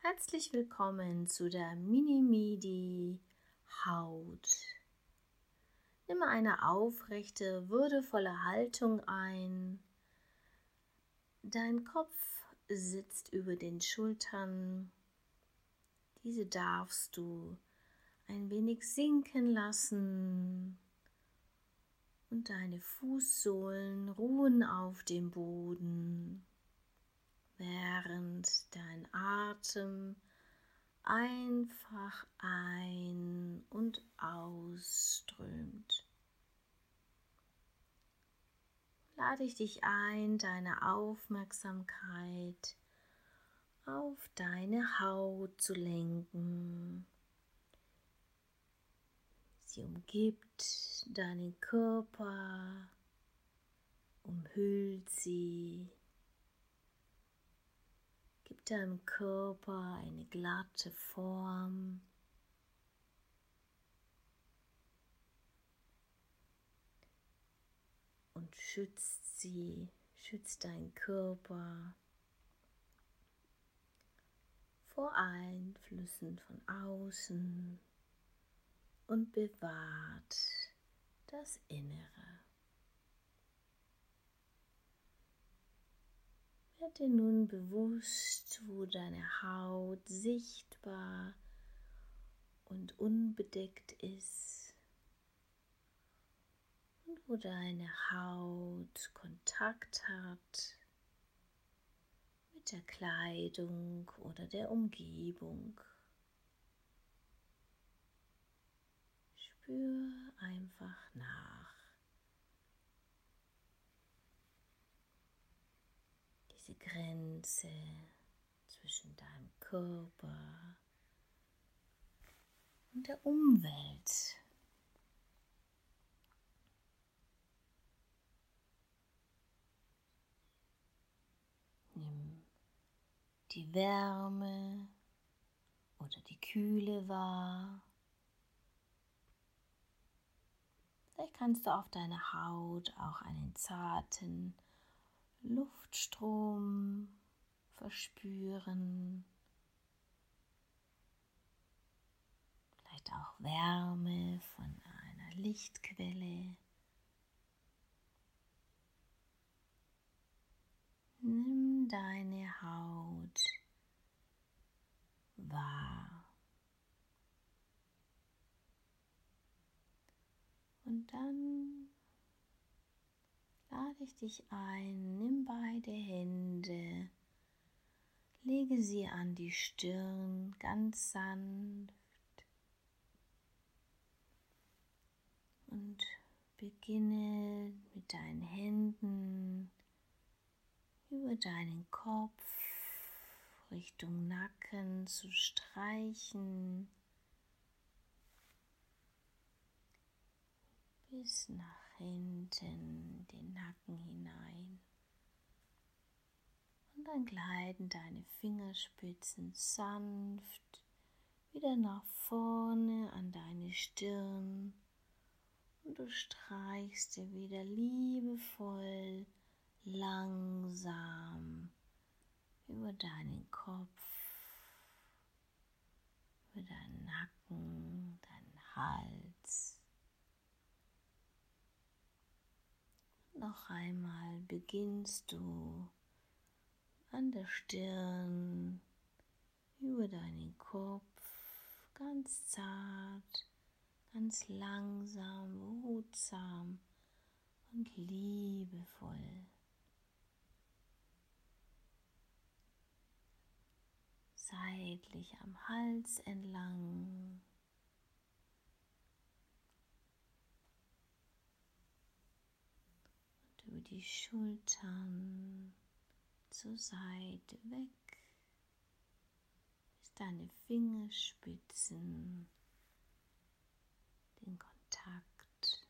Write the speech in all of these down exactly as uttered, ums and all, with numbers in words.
Herzlich willkommen zu der Mini-Midi Haut. Nimm eine aufrechte, würdevolle Haltung ein. Dein Kopf sitzt über den Schultern. Diese darfst du ein wenig sinken lassen und deine Fußsohlen ruhen auf dem Boden, während dein Atem einfach ein- und ausströmt. Lade ich dich ein, deine Aufmerksamkeit auf deine Haut zu lenken. Sie umgibt deinen Körper, umhüllt sie. Gib deinem Körper eine glatte Form. Und schützt sie, schützt deinen Körper vor Einflüssen von außen und bewahrt das Innere. Werde nun bewusst, wo deine Haut sichtbar und unbedeckt ist und wo deine Haut Kontakt hat mit der Kleidung oder der Umgebung. Spür einfach nach. Diese Grenze zwischen deinem Körper und der Umwelt. Nimm die Wärme oder die Kühle wahr. Vielleicht kannst du auf deiner Haut auch einen zarten Luftstrom verspüren. Vielleicht auch Wärme von einer Lichtquelle. Nimm deine Haut wahr. Und dann lade ich dich ein, nimm beide Hände, lege sie an die Stirn ganz sanft und beginne mit deinen Händen über deinen Kopf Richtung Nacken zu streichen, bis nach hinten den Nacken hinein. Und dann gleiten deine Fingerspitzen sanft wieder nach vorne an deine Stirn und du streichst dir wieder liebevoll, langsam über deinen Kopf, über deinen Nacken, deinen Hals. Noch einmal beginnst du an der Stirn, über deinen Kopf, ganz zart, ganz langsam, behutsam und liebevoll. Seitlich am Hals entlang. Und über die Schultern zur Seite weg, bis deine Fingerspitzen den Kontakt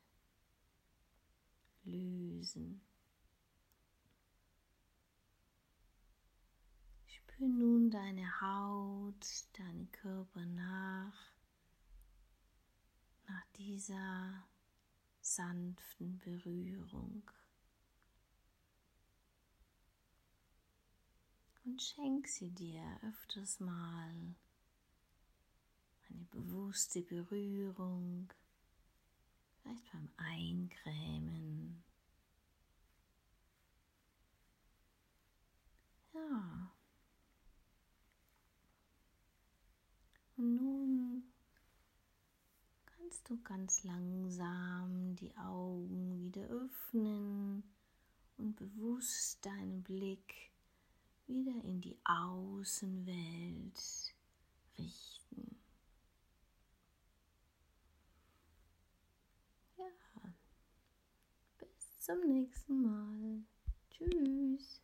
lösen. Spür nun deine Haut, deinen Körper nach, nach dieser sanften Berührung. und schenk sie dir öfters mal. Eine bewusste Berührung, vielleicht beim Eincremen. Ja. Und nun kannst du ganz langsam die Augen wieder öffnen und bewusst deinen Blick wieder in die Außenwelt richten. Ja, bis zum nächsten Mal. Tschüss.